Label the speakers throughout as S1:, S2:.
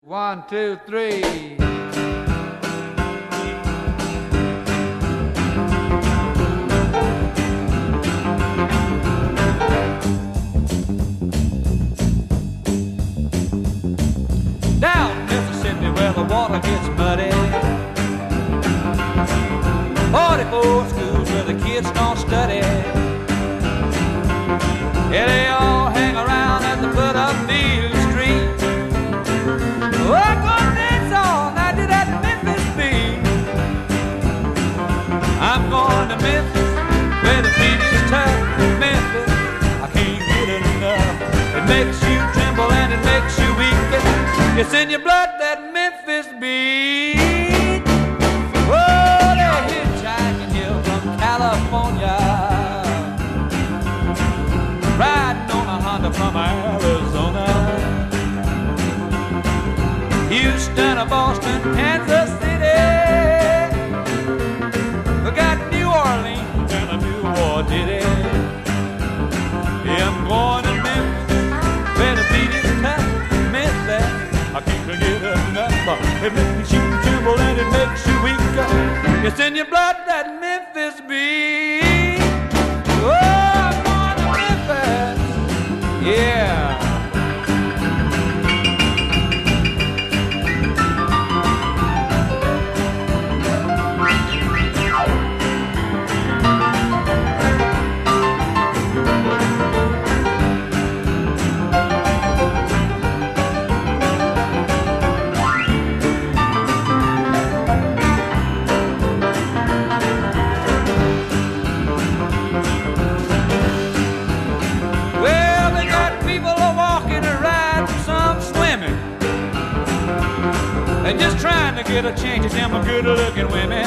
S1: One, two, three. Down Mississippi where the water gets muddy, 44 schools where the kids don't study. Yeah, they all hang around at the foot of Field Street. Oh, gonna dance all night to that Memphis beat. I'm going to Memphis where the beat is tough. Memphis, I can't get enough. It makes you tremble and it makes you weak. It's in your blood, that Memphis beat. Oh, they're hitchhiking you from California, riding on a Honda from Arizona. Houston, Boston, Kansas City. We got New Orleans and a New Orleans. Yeah, I'm going to Memphis where the beat is tough. Memphis, I can't get enough. It makes you tremble and it makes you weaker. It's in your blood, that Memphis beat. Oh, I'm going to Memphis. Yeah. And just trying to get a change of them good-looking women.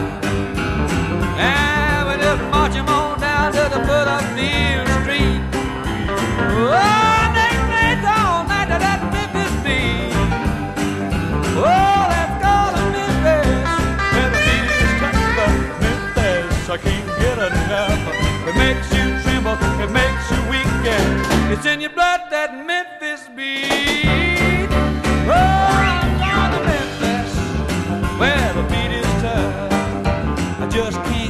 S1: And we just march them on down to the foot of Field Street. Oh, they dance all night to that Memphis beat. Oh, let's go to Memphis where the beat is tough. Memphis, I can't get enough. It makes you tremble, it makes you weak. Yeah. It's in your blood, that Memphis beat. Oh, where the beat is tough, I just can't